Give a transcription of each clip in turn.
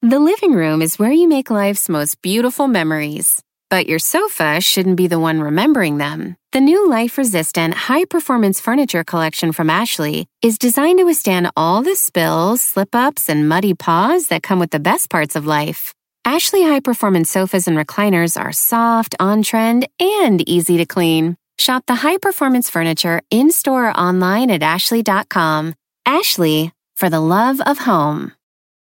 The living room is where you make life's most beautiful memories. But your sofa shouldn't be the one remembering them. The new life-resistant, high-performance furniture collection from Ashley is designed to withstand all the spills, slip-ups, and muddy paws that come with the best parts of life. Ashley high-performance sofas and recliners are soft, on-trend, and easy to clean. Shop the high-performance furniture in-store or online at ashley.com. Ashley, for the love of home.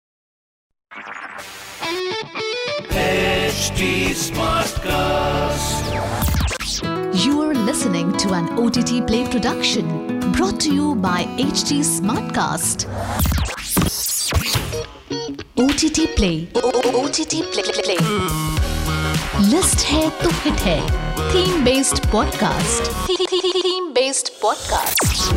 HT Smartcast. You are listening to an OTT Play production brought to you by HT Smartcast. OTT Play. OTT Play. List है तो hit है. Theme based podcast. Theme based podcast.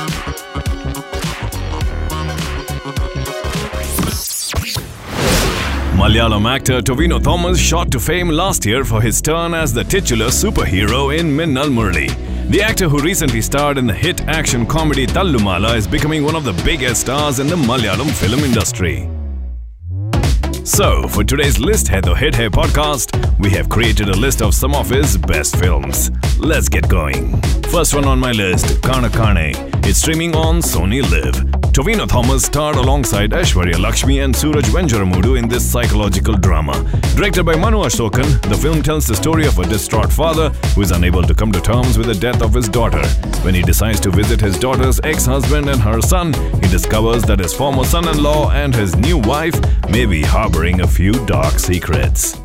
Malayalam actor Tovino Thomas shot to fame last year for his turn as the titular superhero in Minnal Murali. The actor who recently starred in the hit action comedy Tallumala is becoming one of the biggest stars in the Malayalam film industry. So, for today's List Hai To Hit Hai podcast, we have created a list of some of his best films. Let's get going. First one on my list, Kana Kane. It's streaming on Sony Live. Tovino Thomas starred alongside Aishwarya Lakshmi and Suraj Venjaramudu in this psychological drama. Directed by Manu Ashokan, the film tells the story of a distraught father who is unable to come to terms with the death of his daughter. When he decides to visit his daughter's ex-husband and her son, he discovers that his former son-in-law and his new wife may be harboring a few dark secrets.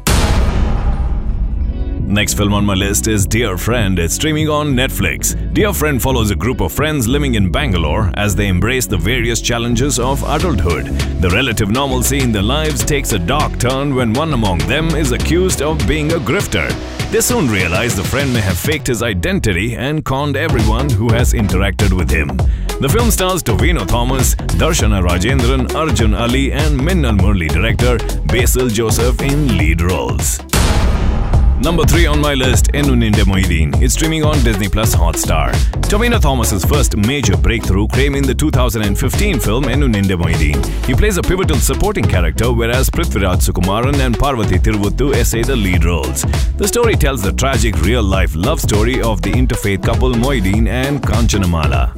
Next film on my list is Dear Friend. It's streaming on Netflix. Dear Friend follows a group of friends living in Bangalore as they embrace the various challenges of adulthood. The relative normalcy in their lives takes a dark turn when one among them is accused of being a grifter. They soon realize the friend may have faked his identity and conned everyone who has interacted with him. The film stars Tovino Thomas, Darshana Rajendran, Arjun Ali and Minnal Murali director Basil Joseph in lead roles. Number 3 on my list, Ennu Ninde Moideen. It's streaming on Disney Plus Hotstar. Tovino Thomas's first major breakthrough came in the 2015 film Ennu Ninde Moideen. He plays a pivotal supporting character, whereas Prithviraj Sukumaran and Parvati Tiruvuttu essay the lead roles. The story tells the tragic real-life love story of the interfaith couple Moideen and Kanchanamala.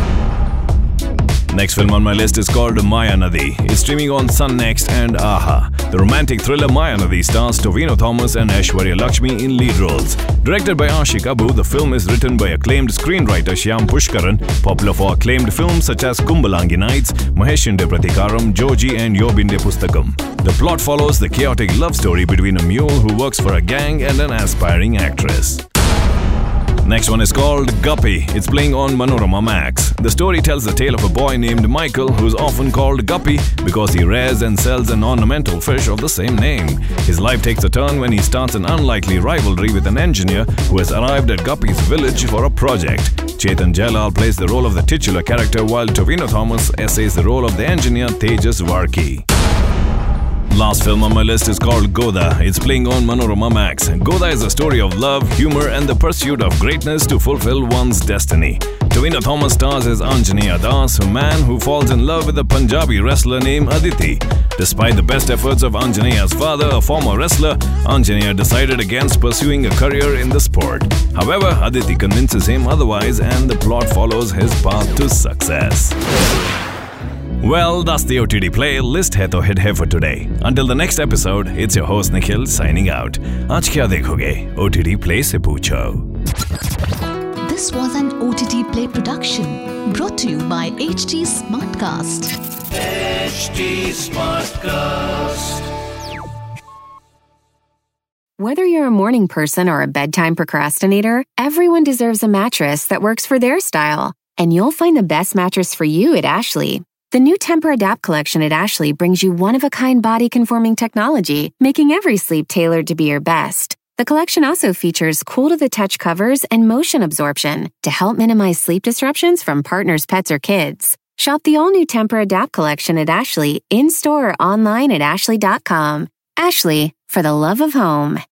Next film on my list is called Maya Nadi. It's streaming on Sun Next and Aha. The romantic thriller Maya Nadi stars Tovino Thomas and Aishwarya Lakshmi in lead roles. Directed by Ashik Abu, the film is written by acclaimed screenwriter Shyam Pushkaran, popular for acclaimed films such as Kumbalangi Nights, Maheshinde Pratikaram, Joji and Yobinde Pustakam. The plot follows the chaotic love story between a mule who works for a gang and an aspiring actress. Next one is called Guppy. It's playing on Manorama Max. The story tells the tale of a boy named Michael who is often called Guppy because he rears and sells an ornamental fish of the same name. His life takes a turn when he starts an unlikely rivalry with an engineer who has arrived at Guppy's village for a project. Chetan Jailal plays the role of the titular character while Tovino Thomas essays the role of the engineer Tejas Varki. Last film on my list is called Goda. It's playing on Manorama Max. Goda is a story of love, humor and the pursuit of greatness to fulfill one's destiny. Tovino Thomas stars as Anjaneya Das, a man who falls in love with a Punjabi wrestler named Aditi. Despite the best efforts of Anjaneya's father, a former wrestler, Anjaneya decided against pursuing a career in the sport. However, Aditi convinces him otherwise and the plot follows his path to success. Well, that's the OTT Play List Hai To Hit Hai for today. Until the next episode, it's your host Nikhil signing out. Aaj kya dekhoge? OTT Play se poocho. This was an OTT Play production brought to you by HT Smartcast. HT Smartcast. Whether you're a morning person or a bedtime procrastinator, everyone deserves a mattress that works for their style. And you'll find the best mattress for you at Ashley. The new Temper-Adapt collection at Ashley brings you one-of-a-kind body-conforming technology, making every sleep tailored to be your best. The collection also features cool-to-the-touch covers and motion absorption to help minimize sleep disruptions from partners, pets, or kids. Shop the all-new Temper-Adapt collection at Ashley, in-store or online at ashley.com. Ashley, for the love of home.